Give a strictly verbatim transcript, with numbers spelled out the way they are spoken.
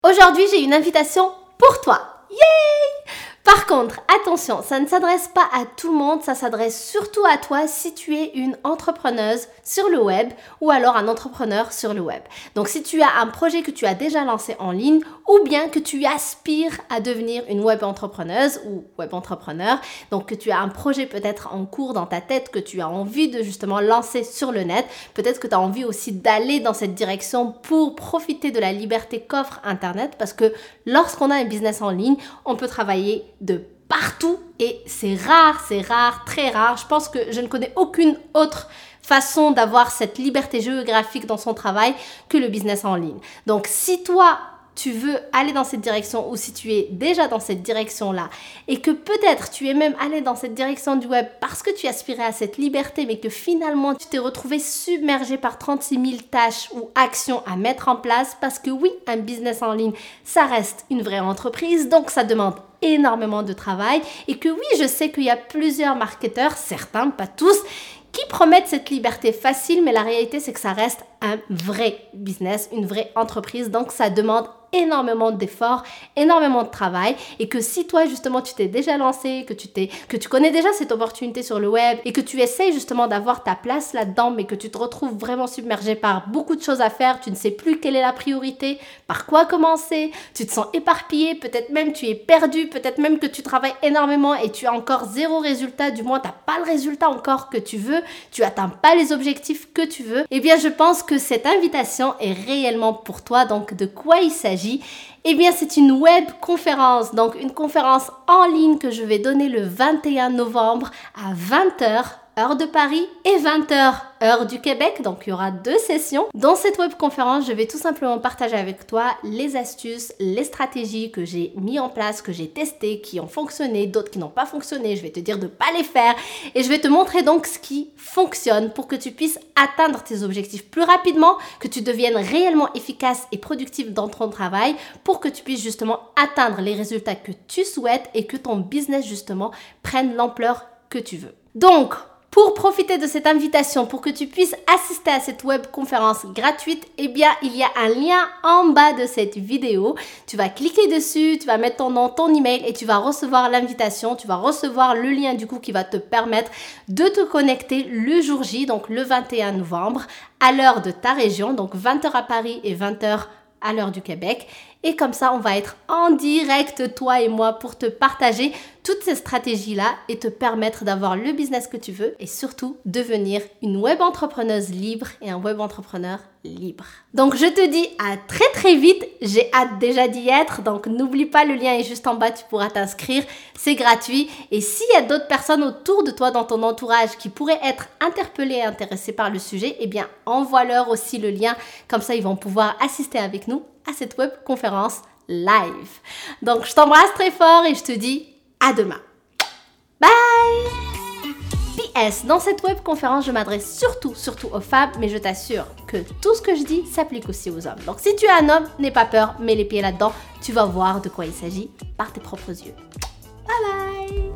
Aujourd'hui, j'ai une invitation pour toi. Yay! Par contre, attention, ça ne s'adresse pas à tout le monde, ça s'adresse surtout à toi si tu es une entrepreneuse sur le web ou alors un entrepreneur sur le web. Donc si tu as un projet que tu as déjà lancé en ligne ou bien que tu aspires à devenir une web entrepreneuse ou web entrepreneur, donc que tu as un projet peut-être en cours dans ta tête que tu as envie de justement lancer sur le net, peut-être que tu as envie aussi d'aller dans cette direction pour profiter de la liberté qu'offre Internet parce que lorsqu'on a un business en ligne, on peut travailler de partout et c'est rare, c'est rare, très rare. Je pense que je ne connais aucune autre façon d'avoir cette liberté géographique dans son travail que le business en ligne. Donc si toi, tu veux aller dans cette direction ou si tu es déjà dans cette direction-là et que peut-être tu es même allé dans cette direction du web parce que tu aspirais à cette liberté mais que finalement tu t'es retrouvé submergé par trente-six mille tâches ou actions à mettre en place parce que oui, un business en ligne, ça reste une vraie entreprise, donc ça demande énormément de travail et que oui, je sais qu'il y a plusieurs marketeurs, certains, pas tous, qui promettent cette liberté facile, mais la réalité, c'est que ça reste un vrai business, une vraie entreprise. Donc, ça demande énormément d'efforts, énormément de travail et que si toi, justement, tu t'es déjà lancé, que tu t'es, que tu connais déjà cette opportunité sur le web et que tu essayes justement d'avoir ta place là-dedans, mais que tu te retrouves vraiment submergé par beaucoup de choses à faire, tu ne sais plus quelle est la priorité, par quoi commencer, tu te sens éparpillé, peut-être même tu es perdu, peut-être même que tu travailles énormément et tu as encore zéro résultat, du moins, tu n'as pas le résultat encore que tu veux, tu atteins pas les objectifs que tu veux, eh bien, je pense que cette invitation est réellement pour toi. Donc, de quoi il s'agit? Eh bien, c'est une web conférence, donc une conférence en ligne que je vais donner le vingt et un novembre à vingt heures, heure de Paris, et vingt heures, heure du Québec. Donc, il y aura deux sessions. Dans cette web conférence, je vais tout simplement partager avec toi les astuces, les stratégies que j'ai mis en place, que j'ai testées, qui ont fonctionné, d'autres qui n'ont pas fonctionné. Je vais te dire de ne pas les faire et je vais te montrer donc ce qui fonctionne pour que tu puisses atteindre tes objectifs plus rapidement, que tu deviennes réellement efficace et productif dans ton travail pour que tu puisses justement atteindre les résultats que tu souhaites et que ton business justement prenne l'ampleur que tu veux. Donc, pour profiter de cette invitation, pour que tu puisses assister à cette web conférence gratuite, eh bien, il y a un lien en bas de cette vidéo. Tu vas cliquer dessus, tu vas mettre ton nom, ton email et tu vas recevoir l'invitation. Tu vas recevoir le lien du coup qui va te permettre de te connecter le jour J, donc le vingt et un novembre, à l'heure de ta région, donc vingt heures à Paris et vingt heures à l'heure du Québec. Et comme ça, on va être en direct, toi et moi, pour te partager toutes ces stratégies-là et te permettre d'avoir le business que tu veux et surtout devenir une web entrepreneuse libre et un web entrepreneur libre. Donc, je te dis à très très vite. J'ai hâte déjà d'y être. Donc, n'oublie pas, le lien est juste en bas. Tu pourras t'inscrire. C'est gratuit. Et s'il y a d'autres personnes autour de toi, dans ton entourage, qui pourraient être interpellées et intéressées par le sujet, eh bien, envoie-leur aussi le lien. Comme ça, ils vont pouvoir assister avec nous à cette web conférence live. Donc, je t'embrasse très fort et je te dis à demain. Bye! P S. Dans cette web conférence, je m'adresse surtout, surtout aux femmes, mais je t'assure que tout ce que je dis s'applique aussi aux hommes. Donc, si tu es un homme, n'aie pas peur, mets les pieds là-dedans. Tu vas voir de quoi il s'agit par tes propres yeux. Bye bye!